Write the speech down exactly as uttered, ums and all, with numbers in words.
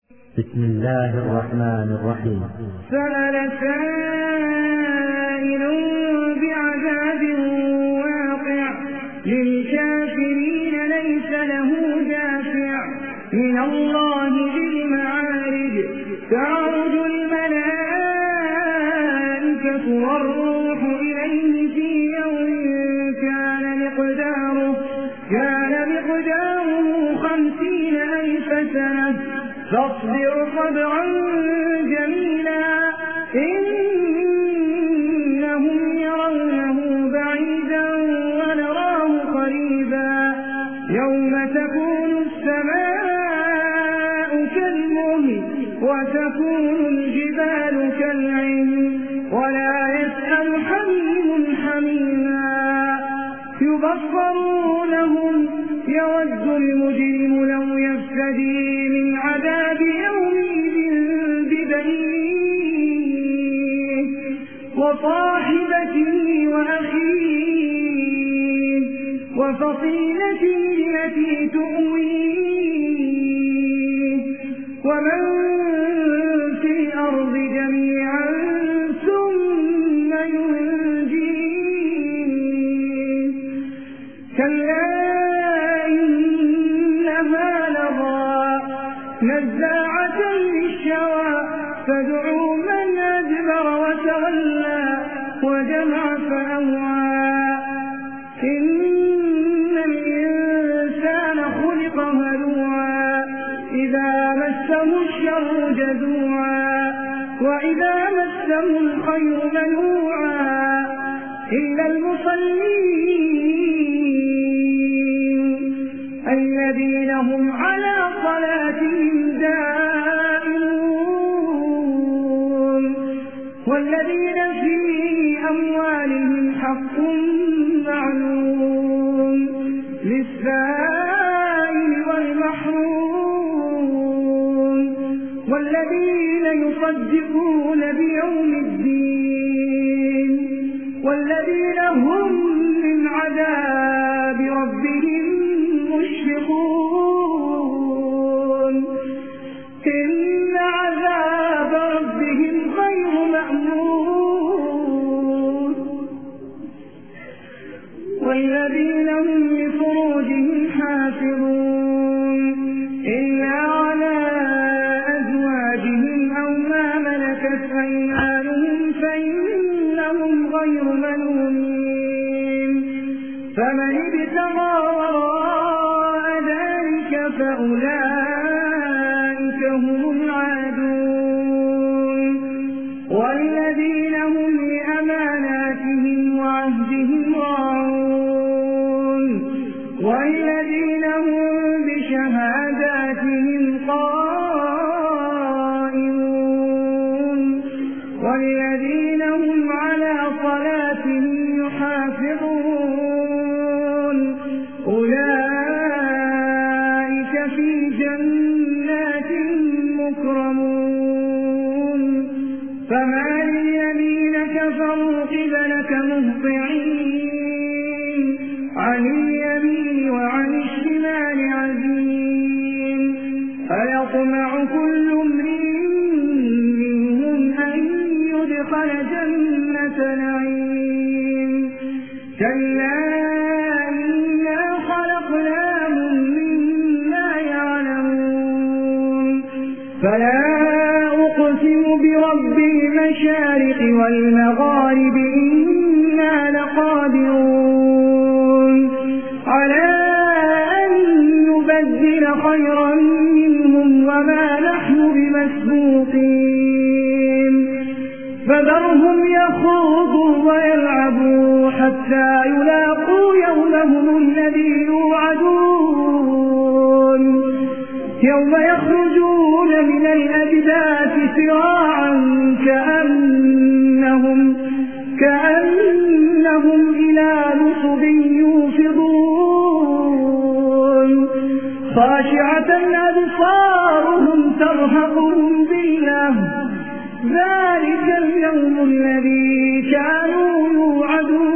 بسم الله الرحمن الرحيم. سأل سائل بعذاب واقع للكافرين ليس له دافع من الله ذي المعارج تعرج الملائكة والروح إليه في يوم كان مقداره كان مقداره خمسين ألف سنة فاصبر صبرا جميلا إنهم يرونه بعيدا ونراه قريبا يوم تكون السماء كالمهل وتكون الجبال كالعهن ولا يسأل حميم حميما يبصرونهم يود المجرم لو يفتدي من عذاب يومئذ ببنيه وصاحبته وأخيه وفصيلته التي تؤويه ومن في الأرض جميعا ثم ينجيه كلا نزاعة للشوى تدعو من أدبر وتولى وجمع فأوعى إن الإنسان خلق هلوعا إذا مسه الشر جزوعا وإذا مسه الخير منوعا إلا المصلين الذين هم على صلاتهم دائمون والذين في أموالهم حق معلوم للسائل والمحروم والذين يصدقون بيوم الدين والذين هم من عذاب ربهم مشفقون إن عذاب ربهم غير مأمون والذين هم لفروجهم حافظون إلا على أزواجهم أو ما ملكت أيمانهم فإنهم غير ملومين فمن ابتغى فأولئك هم العادون والذين هم لأماناتهم وعهدهم راعون والذين هم بشهاداتهم قائمون والذين هم على صلاتهم يحافظون أولئك في جنات مكرمون فما للذين كفروا قبلك مهطعين عن اليمين وعن الشمال عزين أيطمع كل امرئ منهم أن يدخل جنة نعيم كلا إنا خلقناهم مما يعلمون فلا أقسم برب المشارق والمغارب إنا لقادرون على أن نبدل خيرا منهم وما نحن بمسبوقين فذرهم يخوضوا ويلعبوا حتى يلاقوا يومهم الذي يوعدون يوم يخرجون من الأجداث سراعا كأنهم, كأنهم إلى نصب يوفضون خاشعة أبصارهم ترهقهم ذلة ذلك اليوم الذي كانوا يوعدون